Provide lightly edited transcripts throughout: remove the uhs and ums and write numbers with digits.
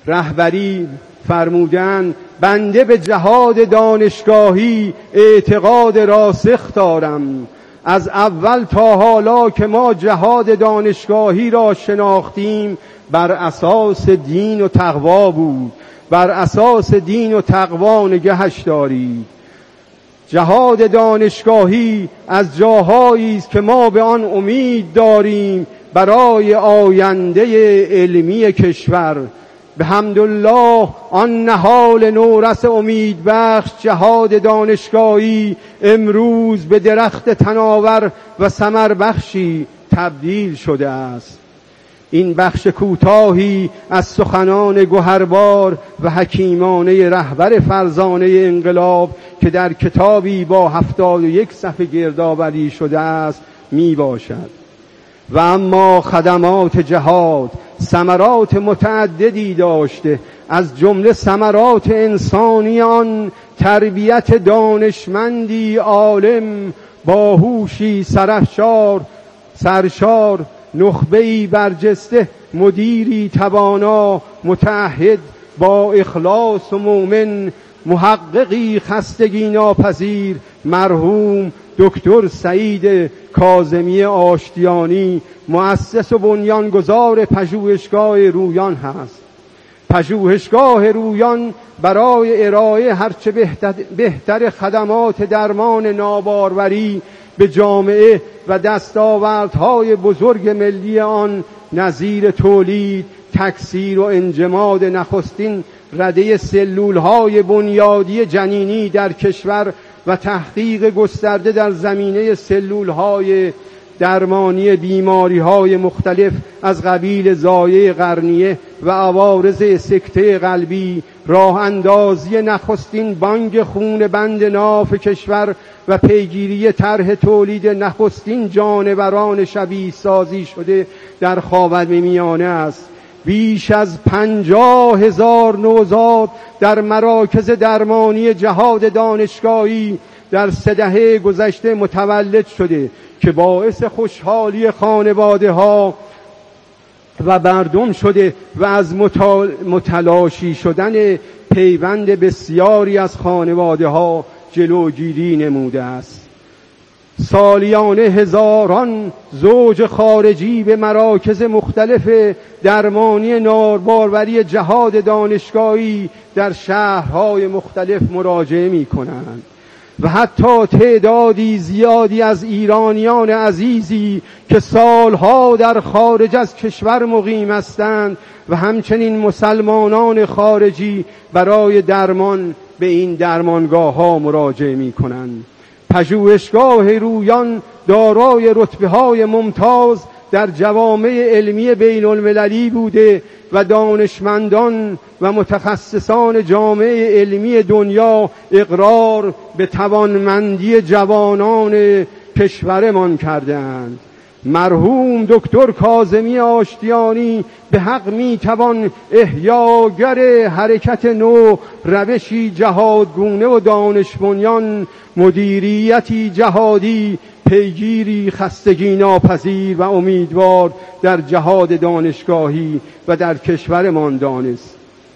رهبری فرمودند بنده به جهاد دانشگاهی اعتقاد راسخ دارم. از اول تا حالا که ما جهاد دانشگاهی را شناختیم بر اساس دین و تقوا بود. بر اساس دین و تقوا نگهش دارید. جهاد دانشگاهی از جاهایی است که ما به آن امید داریم برای آینده علمی کشور. بحمدالله آن نهال نورس امیدبخش جهاد دانشگاهی امروز به درخت تناور و ثمربخشی تبدیل شده است. این بخش کوتاهی از سخنان گوهربار و حکیمانه رهبر فرزانه انقلاب که در کتابی با 71 صفحه گردآوری شده است می باشد. و اما خدمات جهاد ثمرات متعددی داشته، از جمله ثمرات انسانی آن تربیت دانشمندی عالم باهوشی سرشار، نخبه‌ای برجسته، مدیری توانا متعهد با اخلاص و مومن، محققی خستگی ناپذیر، مرحوم دکتر سعید کاظمی آشتیانی مؤسس و بنیانگذار پژوهشگاه رویان هست. پژوهشگاه رویان برای ارائه هرچه بهتر خدمات درمان ناباروری به جامعه و دستاوردهای بزرگ ملی آن نظیر تولید، تکثیر و انجماد نخستین رده سلولهای بنیادی جنینی در کشور و تحقیق گسترده در زمینه سلولهای درمانی بیماری‌های مختلف از قبیل ضایعه قرنیه و عوارض سکته قلبی، راه اندازی نخستین بانک خون بند ناف کشور و پیگیری طرح تولید نخستین جانوران شبیه سازی شده در خاورمیانه است. بیش از 50,000 نوزاد در مراکز درمانی جهاد دانشگاهی در 3 دهه گذشته متولد شده که باعث خوشحالی خانواده ها و مردم شده و از متلاشی شدن پیوند بسیاری از خانواده ها جلوگیری نموده است. سالیانه هزاران زوج خارجی به مراکز مختلف درمانی ناباروری جهاد دانشگاهی در شهرهای مختلف مراجعه می کنند و حتی تعدادی زیادی از ایرانیان عزیزی که سالها در خارج از کشور مقیم هستند و همچنین مسلمانان خارجی برای درمان به این درمانگاه ها مراجعه می کنند. پژوهشگاه رویان دارای رتبه‌های ممتاز در جوامع علمی بین المللی بوده و دانشمندان و متخصصان جامعه علمی دنیا اقرار به توانمندی جوانان کشورمان کردند. مرحوم دکتر کاظمی آشتیانی به حق میتوان احیاگر حرکت نو، روشی جهادگونه و دانشبنیان، مدیریتی جهادی، پیگیری خستگی ناپذیر و امیدوار در جهاد دانشگاهی و در کشورمان دانست.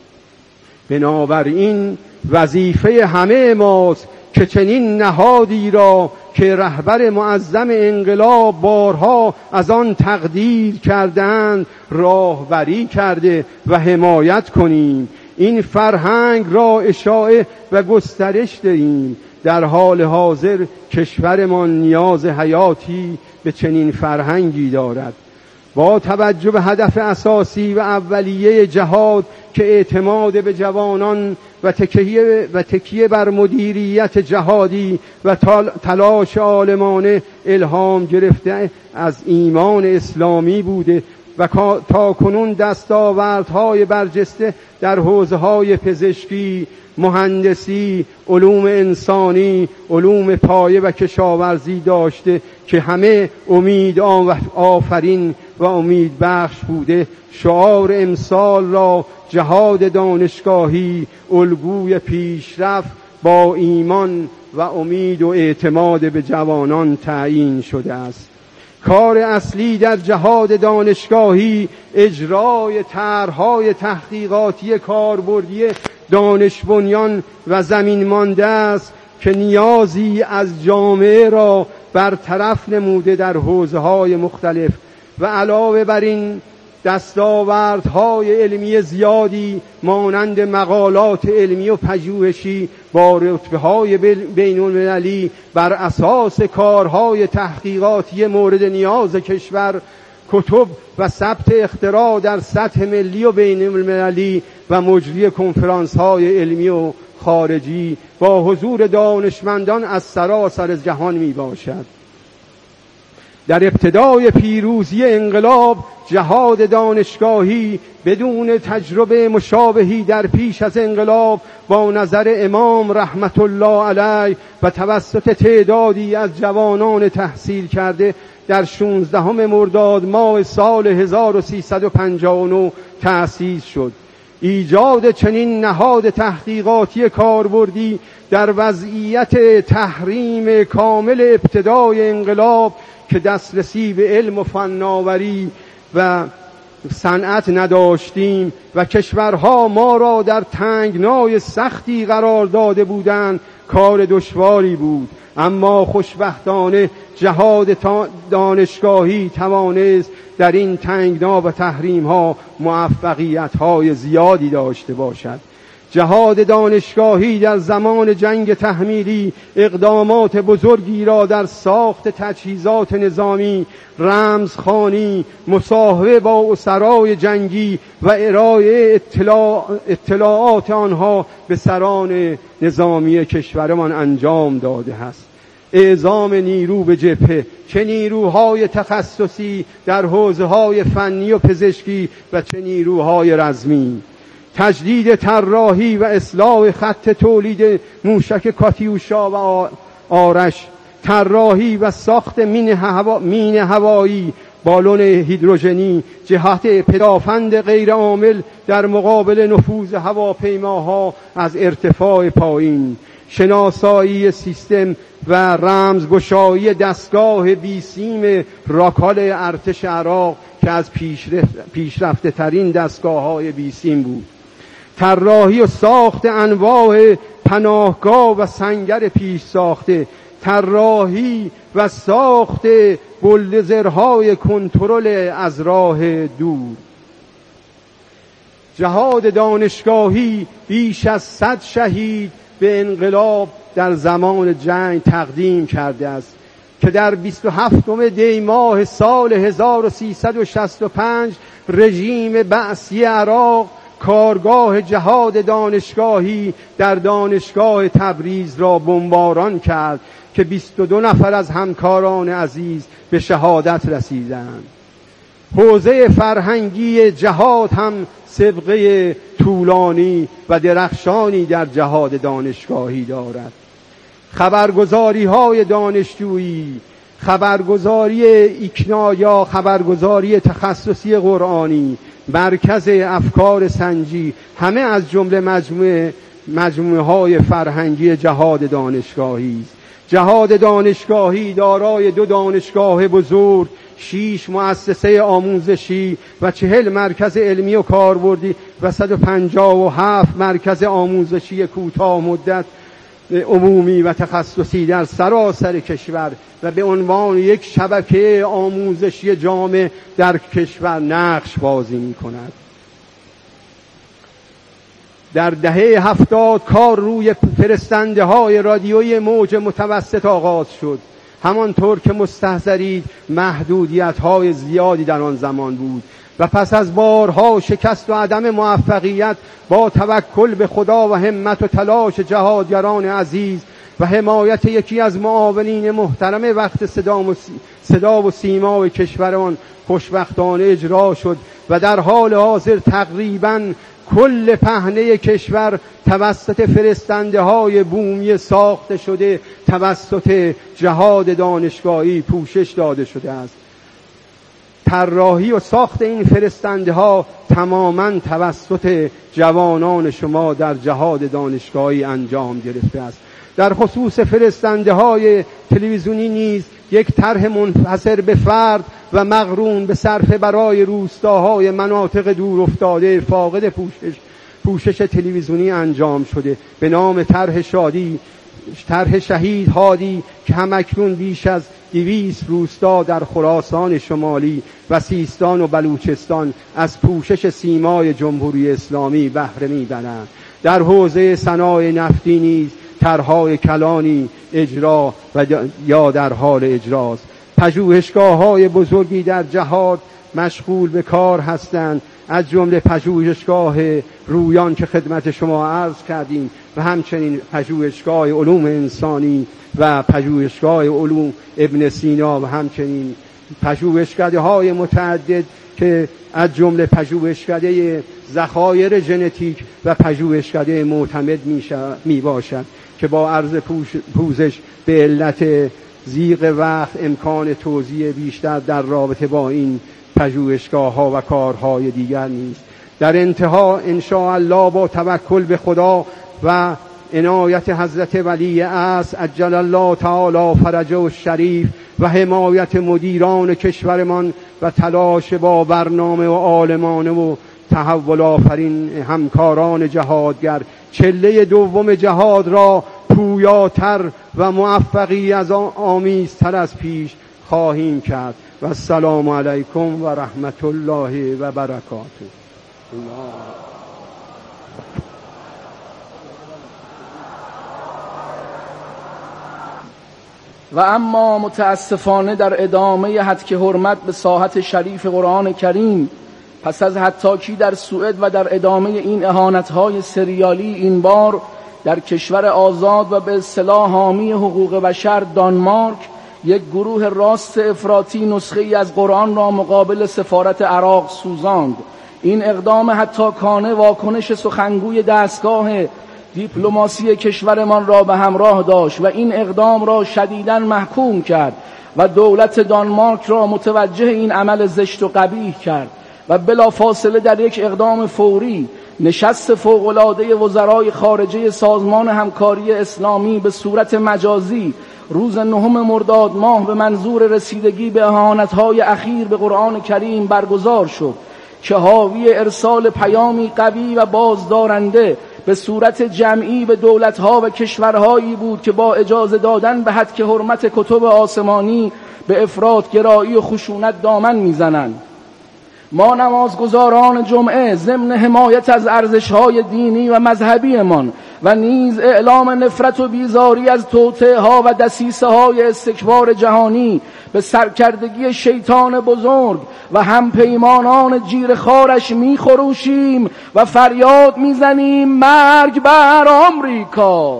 بنابراین وظیفه همه ماست که چنین نهادی را که رهبر معظم انقلاب بارها از آن تقدیر کردند راهبری کرده و حمایت کنیم. این فرهنگ را اشاعه و گسترش دهیم. در حال حاضر کشورمان نیاز حیاتی به چنین فرهنگی دارد. با توجه به هدف اساسی و اولیه جهاد که اعتماد به جوانان و تکیه بر مدیریت جهادی و تلاش عالمانه الهام گرفته از ایمان اسلامی بوده و تا کنون دستاوردهای برجسته در حوزه‌های پزشکی، مهندسی، علوم انسانی، علوم پایه و کشاورزی داشته که همه امید آفرین و امید بخش بوده. شعار امسال را جهاد دانشگاهی الگوی پیشرفت با ایمان و امید و اعتماد به جوانان تعیین شده است. کار اصلی در جهاد دانشگاهی اجرای طرح‌های تحقیقاتی کاربردی دانش بنیان و زمین مانده است که نیازی از جامعه را برطرف نموده در حوزه‌های مختلف و علاوه بر این دستاوردهای علمی زیادی مانند مقالات علمی و پژوهشی با رتبه‌های بین‌المللی بر اساس کارهای تحقیقاتی مورد نیاز کشور، کتب و ثبت اختراع در سطح ملی و بین‌المللی و مجری کنفرانس‌های علمی و خارجی با حضور دانشمندان از سراسر جهان می باشد. در ابتدای پیروزی انقلاب جهاد دانشگاهی بدون تجربه مشابهی در پیش از انقلاب با نظر امام رحمت الله علیه و توسط تعدادی از جوانان تحصیل کرده در 16 مرداد ماه سال 1359 تأسیس شد. ایجاد چنین نهاد تحقیقاتی کاربردی در وضعیت تحریم کامل ابتدای انقلاب که دسترسی به علم و فناوری و صنعت نداشتیم و کشورها ما را در تنگنای سختی قرار داده بودند کار دشواری بود، اما خوشبختانه جهاد دانشگاهی توانست در این تنگنا و تحریم‌ها موفقیت‌های زیادی داشته باشد. جهاد دانشگاهی در زمان جنگ تحمیلی اقدامات بزرگی را در ساخت تجهیزات نظامی، رمزخوانی، مصاحبه با اسرای جنگی و ارائه اطلاعات آنها به سران نظامی کشورمان انجام داده است. اعزام نیرو به جبهه، چه نیروهای تخصصی در حوزه‌های فنی و پزشکی و چه نیروهای رزمی. تجدید طراحی و اصلاح خط تولید موشک کاتیوشا و آرش، طراحی و ساخت مین هوایی، بالون هیدروژنی، جهت پدافند غیر عامل در مقابل نفوذ هواپیماها از ارتفاع پایین، شناسایی سیستم و رمزگشایی دستگاه بیسیم راکال ارتش عراق که از پیشرفته ترین دستگاه‌های بیسیم بود، طراحی و ساخت انواع پناهگاه و سنگر پیش ساخته، طراحی و ساخت بولدوزرهای کنترل از راه دور. جهاد دانشگاهی بیش از 100 شهید به انقلاب در زمان جنگ تقدیم کرده است که در 27 دی ماه سال 1365 رژیم بعثی عراق کارگاه جهاد دانشگاهی در دانشگاه تبریز را بمباران کرد که 22 نفر از همکاران عزیز به شهادت رسیدند. حوزه فرهنگی جهاد هم سابقه طولانی و درخشانی در جهاد دانشگاهی دارد. خبرگزاری‌های دانشجویی، خبرگزاری ایکنا یا خبرگزاری تخصصی قرآنی، مرکز افکار سنجی، همه از جمله مجموعه‌های فرهنگی جهاد دانشگاهی است. جهاد دانشگاهی دارای 2 دانشگاه بزرگ، 6 مؤسسه آموزشی و 40 مرکز علمی و کاربردی و 157 مرکز آموزشی کوتاه مدت عمومی و تخصصی در سراسر کشور و به عنوان یک شبکه آموزشی جامع در کشور نقش بازی می کند. در دهه 70 کار روی فرستنده های رادیویی موج متوسط آغاز شد. همانطور که مستحضرید محدودیت های زیادی در آن زمان بود و پس از بارها شکست و عدم موفقیت با توکل به خدا و همت و تلاش جهادگران عزیز و حمایت یکی از معاونین محترم وقت صدا و سیما کشورمان خوشبختانه اجرا شد و در حال حاضر تقریباً کل پهنه کشور توسط فرستنده های بومی ساخته شده توسط جهاد دانشگاهی پوشش داده شده است. طراحی و ساخت این فرستنده ها تماماً توسط جوانان شما در جهاد دانشگاهی انجام گرفته است. در خصوص فرستنده های تلویزیونی نیز یک طرح منحصر به فرد و مقرون به صرفه برای روستاهای مناطق دور افتاده فاقد پوشش تلویزیونی انجام شده به نام طرح شهید هادی که همکنون بیش از 200 روستا در خراسان شمالی و سیستان و بلوچستان از پوشش سیمای جمهوری اسلامی بهره می‌برند. در حوزه صنایع نفتی نیز طرح‌های کلانی اجرا و یا در حال اجراست. پژوهشگاه‌های بزرگی در جهاد مشغول به کار هستند، از جمله پژوهشگاه رویان که خدمت شما عرض کردیم و همچنین پژوهشگاه علوم انسانی و پژوهشگاه علوم ابن سینا و همچنین پژوهشکده‌های متعدد که از جمله پژوهشکده ذخایر ژنتیک و پژوهشکده معتمد می باشد که با عرض پوزش به علت ضیق وقت امکان توضیح بیشتر در رابطه با این پژوهشگاه‌ها و کارهای دیگر نیست. در انتها ان شاء الله با توکل به خدا و عنایت حضرت ولی عصر عجل الله تعالی فرجه الشریف و حمایت مدیران کشورمان و تلاش با برنامه و عالمانه و تحول آفرین همکاران جهادگر چله دوم جهاد را پویاتر و موفقیت آمیزتر از پیش خواهیم کرد. و السلام علیکم و رحمت الله و برکاته. و اما متاسفانه در ادامه هتک حرمت به ساحت شریف قرآن کریم پس از هتاکی در سوئد و در ادامه این اهانت‌های سریالی این بار در کشور آزاد و به اصطلاح حامی حقوق بشر دانمارک یک گروه راست افراطی نسخه‌ای از قرآن را مقابل سفارت عراق سوزاند. این اقدام هتاکانه واکنش سخنگوی دستگاه دیپلماسی کشورمان را به همراه داشت و این اقدام را شدیداً محکوم کرد و دولت دانمارک را متوجه این عمل زشت و قبیح کرد و بلافاصله در یک اقدام فوری نشست فوق‌العاده وزرای خارجه سازمان همکاری اسلامی به صورت مجازی روز 9 مرداد ماه به منظور رسیدگی به اهانت‌های اخیر به قرآن کریم برگزار شد که حاوی ارسال پیامی قوی و بازدارنده به صورت جمعی به دولت‌ها و کشورهایی بود که با اجازه دادن به هتک حرمت کتب آسمانی به افراط‌گرایی و خشونت دامن می‌زنند. ما نمازگزاران جمعه ضمن حمایت از ارزش‌های دینی و مذهبیمان و نیز اعلام نفرت و بیزاری از توطئه‌ها و دسیسه‌های استکبار جهانی به سرکردگی شیطان بزرگ و همپیمانان جیرخوارش می‌خروشیم و فریاد می‌زنیم مرگ بر آمریکا،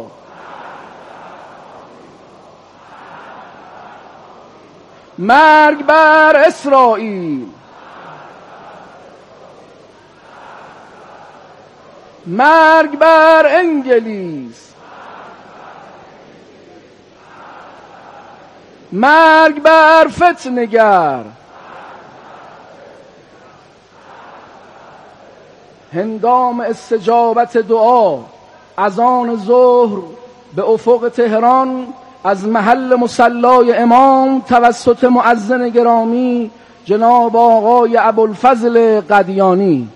مرگ بر اسرائیل، مرگ بر انگلیس، مرگ بر فتنه‌گر. هنگام استجابت دعا از آن ظهر به افق تهران از محل مصلای امام توسط مؤذن گرامی جناب آقای ابوالفضل قدیانی.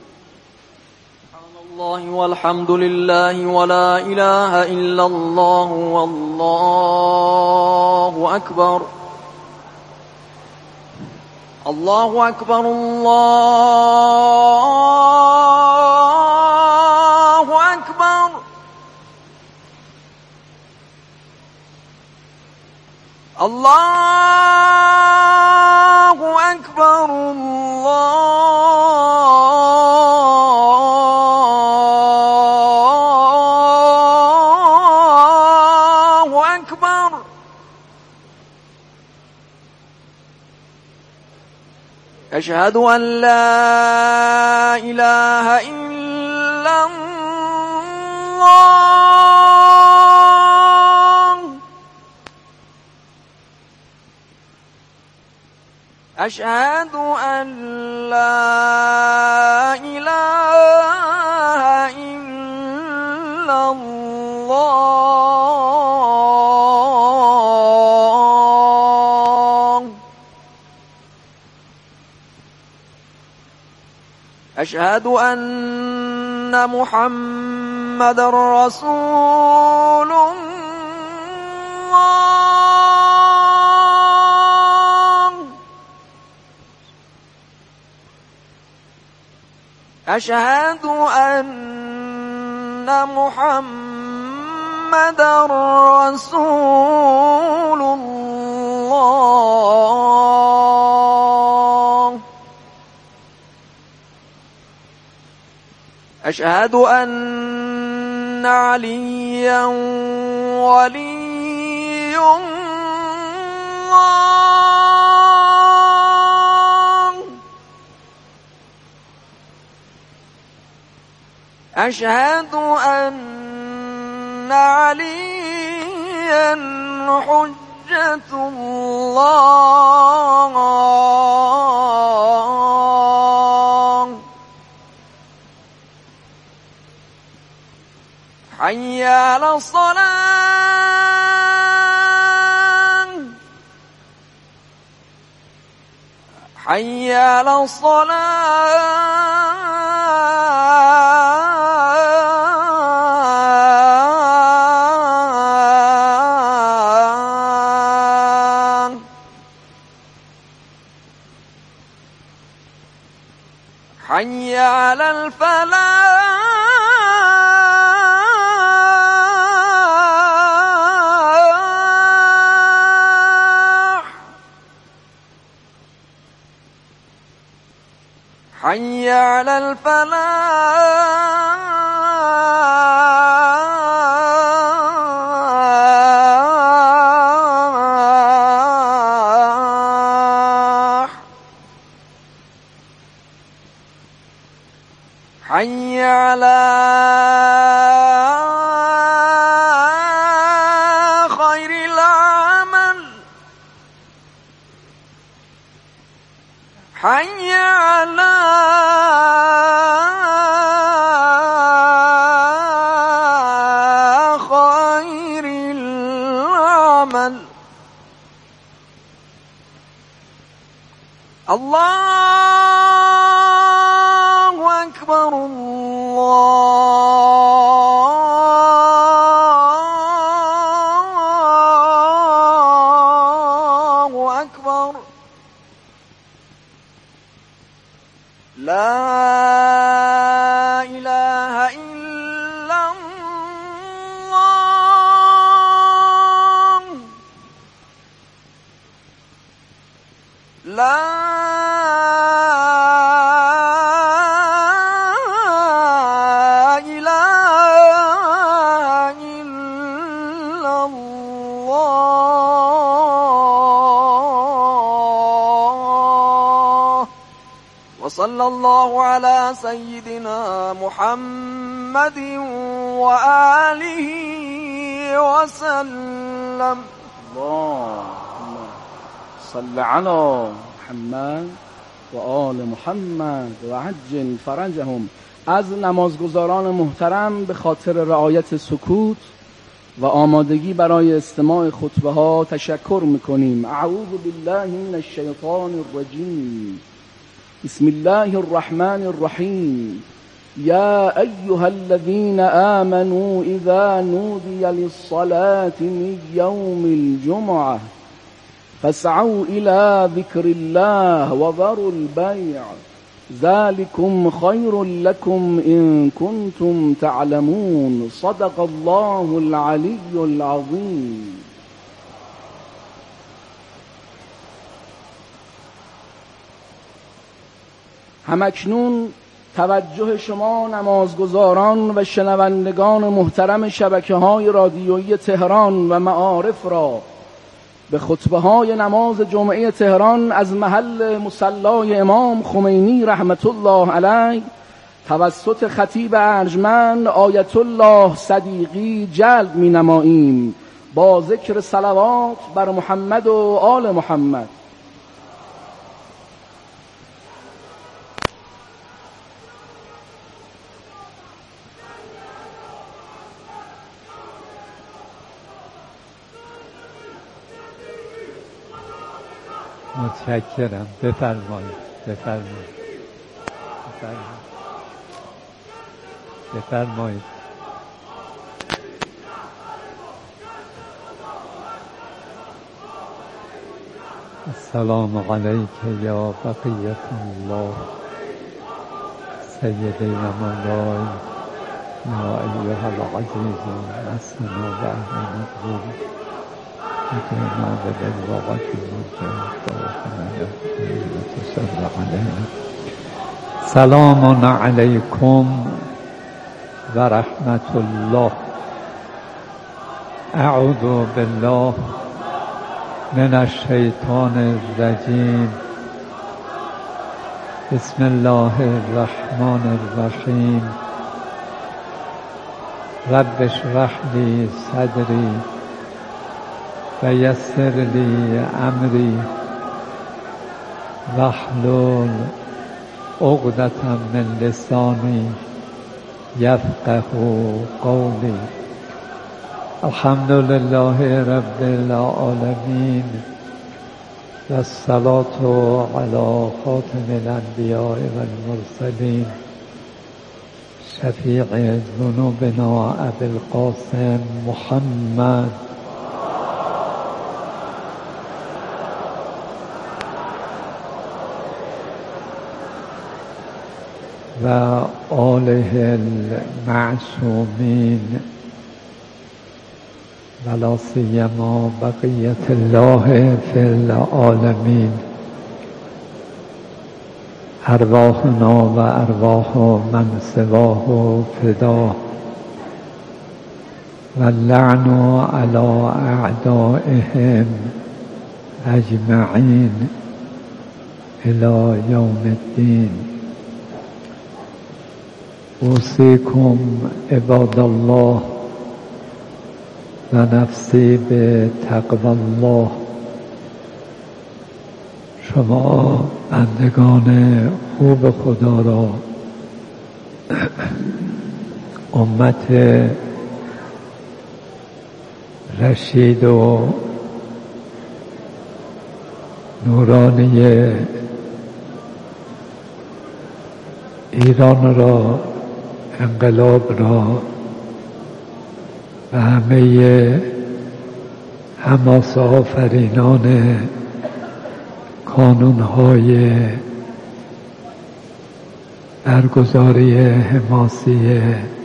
الله والحمد لله ولا إله إلا الله والله أكبر، الله أكبر، الله أكبر، الله أكبر، الله أكبر. أشهد أن لا إله إلا الله، أشهد أن لا إله إلا الله، أشهد أن محمد رسول الله. أشهد أن محمد رسول الله. أشهد أن عليا ولي الله. أشهد أن عليا حجة الله. حي على الصلاة. حي على الصلاة. حي على الفلاح. حي على الفلاح. حي على خير العمل. حي على خير العمل. الله أكبر. الله أكبر. لا إله إلا الله. لا إله إلا الله. وصلى الله على سيدنا محمد وآله وسلم. اللهم صل على محمد و آل محمد و عجل فرجهم. از نمازگزاران محترم به خاطر رعایت سکوت و آمادگی برای استماع خطبه ها تشکر میکنیم. اعوذ بالله من الشیطان الرجیم. بسم الله الرحمن الرحیم. یا ایها الذین آمنوا اذا نودی للصلاة من یوم الجمعة فاسعوا إلى ذكر الله وذروا البيع ذلكم خير لكم إن كنتم تعلمون. صدق الله العلي العظيم. همکنون توجه شما نمازگزاران و شنوندگان محترم شبکه‌های رادیویی تهران و معارف را به خطبه‌های نماز جمعه تهران از محل مصلی امام خمینی رحمت الله علیه توسط خطیب ارجمند آیت الله صدیقی جلب می‌نماییم با ذکر صلوات بر محمد و آل محمد. متشکرم. بفرمایید. بفرمایید. السلام علیک یا بقیت الله سیدی و مولاي یا ایها العزیز مسنا و اهل مقبول اکرمنا بالباقت المرجع. سلام علیکم و رحمت الله. اعوذ بالله من الشیطان الرجیم. بسم الله الرحمن الرحیم. رب اشرح لی صدری و یسر لی امری واحلل عقدة من لسانی یفقه قولی. الحمد لله رب العالمین و الصلاة علی خاتم الانبیاء و المرسلین شفیع ذنوبنا ابی القاسم محمد و آله المعصومین ولا سیما بقیت الله فی العالمین. ارواحنا و ارواح من سواه فدا و اللعن علی اعدائهم اجمعین الی یوم الدین. اوصیکم عباد الله و نفسی به تقوی الله. شما بندگان خوب خدا را، امت رشید و نورانی ایران را، انقلاب را و همه حماس آفرینان کانونهای برگزاری حماسی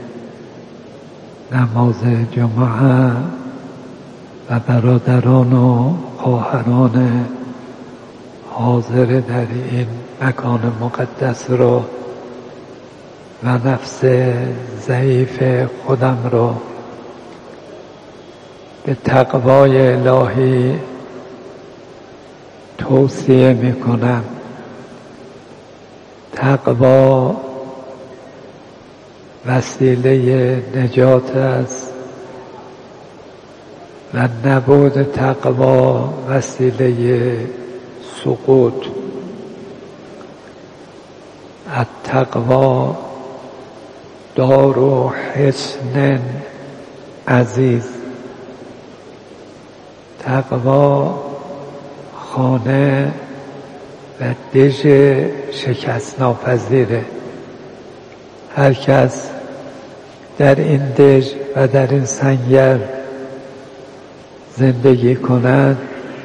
نماز جمعه و برادران و خواهران حاضر در این مکان مقدس را و نفس ضعیف خودم را به تقوای الهی توصیه میکنم. تقوا وسیله نجات است و نبود تقوا وسیله سقوط. التقوا دار حصن عزیز. تقوا خانه و دژ شکست ناپذیره. هر کس در این دژ و در این سنگر زندگی کند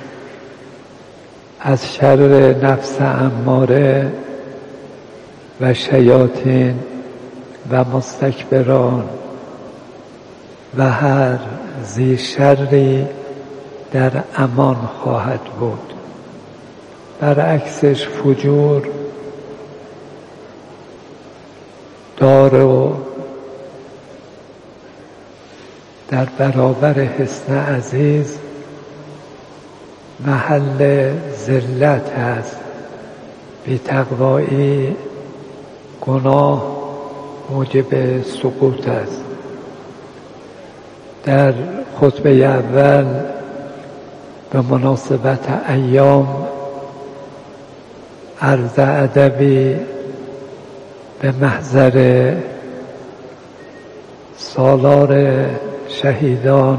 از شر نفس اماره و شیاطین و مستکبران و هر ذی شری در امان خواهد بود. برعکسش فجور دار و در برابر حصن عزیز محل ذلت است. بی‌تقوایی گناه موجب سقوط است. در خطبه اول به مناسبت ایام عرض ادبی به محضر سالار شهیدان،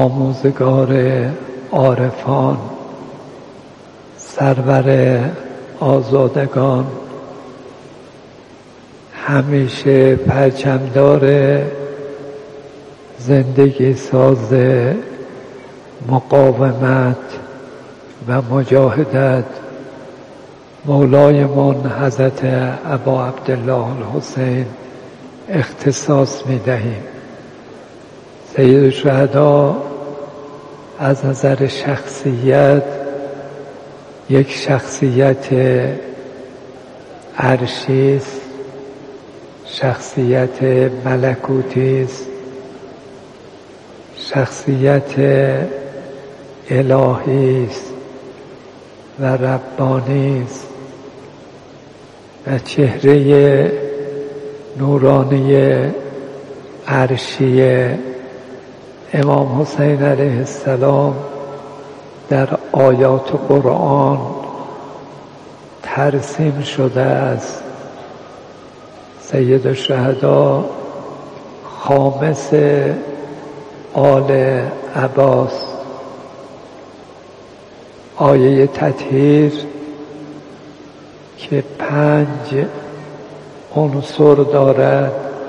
آموزگار عارفان، سرور آزادگان، همیشه پرچمدار زندگی ساز مقاومت و مجاهدت مولایمان حضرت ابا عبدالله الحسین اختصاص می‌دهیم. سید الشهدا از نظر شخصیت یک شخصیت عرشی است، شخصیت ملکوتی است، شخصیت الهی است و ربانی است و چهره نورانی عرشی امام حسین علیه السلام در آیات قرآن ترسیم شده است. سید الشهدا خامس آل عباس. آیه تطهیر که 5 عنصر دارد،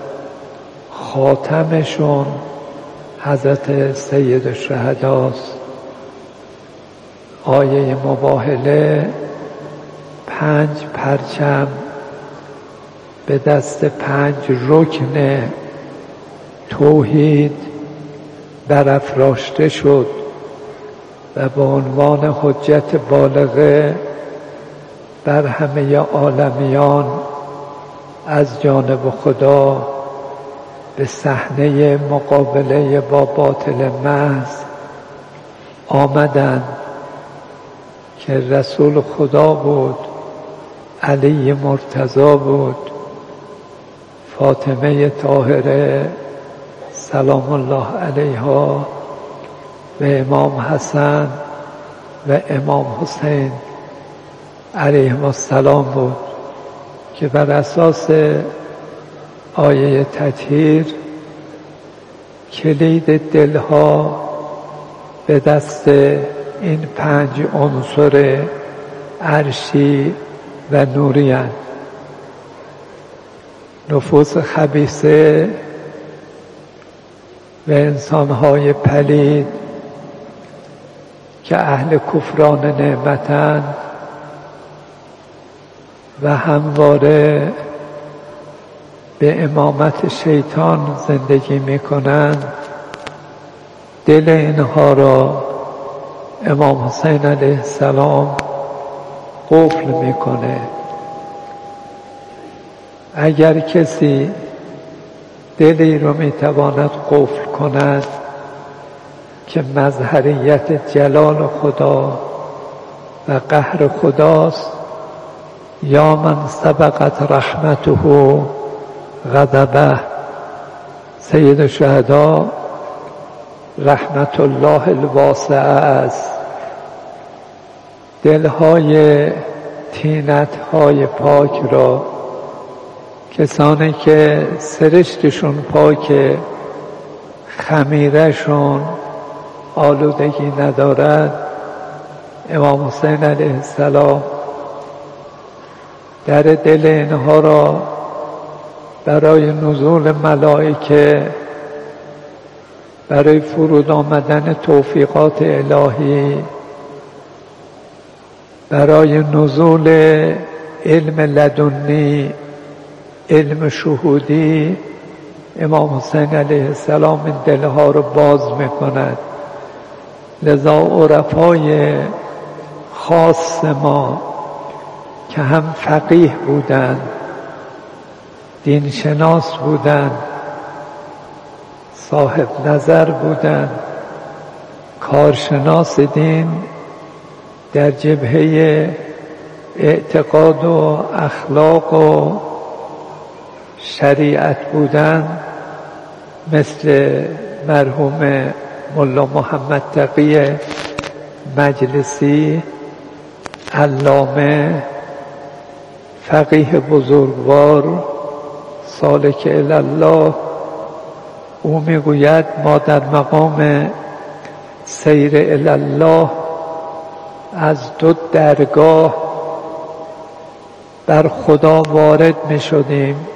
خاتمشون حضرت سید الشهداست. آیه مباهله 5 پرچم به دست 5 رکن توحید برافراشته شد و به عنوان حجت بالغه بر همه عالمیان از جانب خدا به صحنه مقابله با باطل محض آمدند که رسول خدا بود، علی مرتضی بود، فاطمه طاهره سلام الله علیها و امام حسن و امام حسین علیهم السلام بود که بر اساس آیه تطهیر کلید دلها به دست این 5 عنصر عرشی و نوری اند. نفوس خبیثه و انسانهای پلید که اهل کفران نعمتند و همواره به امامت شیطان زندگی میکنند، دل اینها را امام حسین علیه السلام قفل میکنه. اگر کسی دلی رو میتواند قفل کند که مظهریت جلال خدا و قهر خداست، یا من سبقت رحمته غضبه. سید الشهدا رحمت الله الواسعه است. دلهای طینتهای پاک را، کسانی که سرشتشون پاک، خمیرشون آلودگی ندارد، امام حسین علیه السلام در دل اینها را برای نزول ملائکه، برای فرود آمدن توفیقات الهی، برای نزول علم لدنی، علم شهودی، امام حسین علیه السلام این دلها رو باز میکند. لذا عرفای خاص ما که هم فقیه بودند، دینشناس بودند، صاحب نظر بودند، کارشناس دین در جبهه اعتقاد و اخلاق و شریعت بودند، مثل مرحوم ملا محمد تقی مجلسی، علامه، فقیه بزرگوار، سالک الله. او میگوید ما در مقام سیر الله از 2 درگاه بر خدا وارد می شدیم